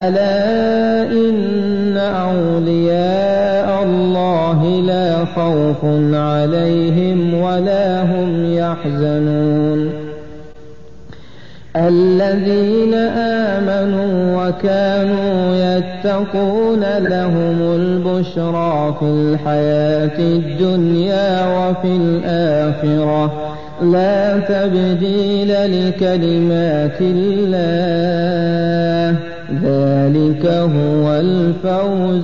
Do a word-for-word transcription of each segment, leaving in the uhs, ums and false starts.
ألا إن أولياء الله لا خوف عليهم ولا هم يحزنون الذين آمنوا وكانوا يتقون لهم البشرى في الحياة الدنيا وفي الآخرة لا تبديل لكلمات الله ذلك هو الفوز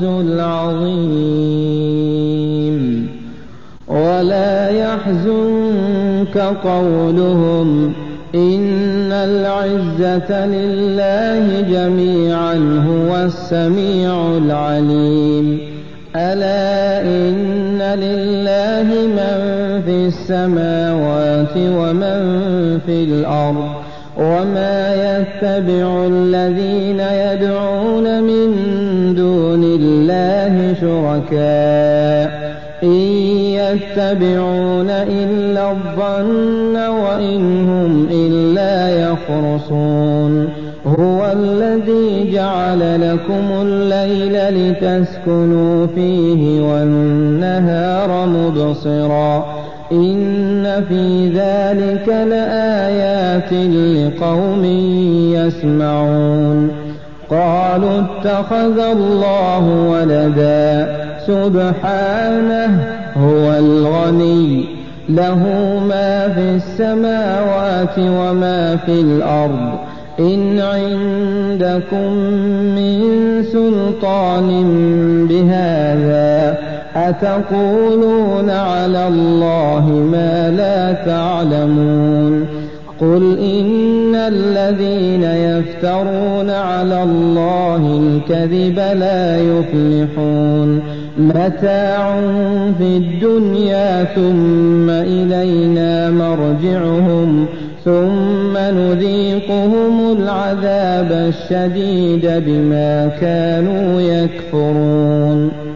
العظيم ولا يحزنك قولهم إن العزة لله جميعا هو السميع العليم ألا إن لله من في السماوات ومن في الأرض وما يتبع الذين يدعون من دون الله شركاء إن يتبعون إلا الظن وإن هم إلا يخرصون هو الذي جعل لكم الليل لتسكنوا فيه والنهار مبصرا إن في ذلك لآيات لقوم يسمعون قالوا اتخذ الله ولدا سبحانه هو الغني له ما في السماوات وما في الأرض إن عندكم من سلطان بهذا أتقولون على الله ما لا تعلمون قل إن الذين يفترون على الله الكذب لا يفلحون متاع في الدنيا ثم إلينا مرجعهم ثم نذيقهم العذاب الشديد بما كانوا يكفرون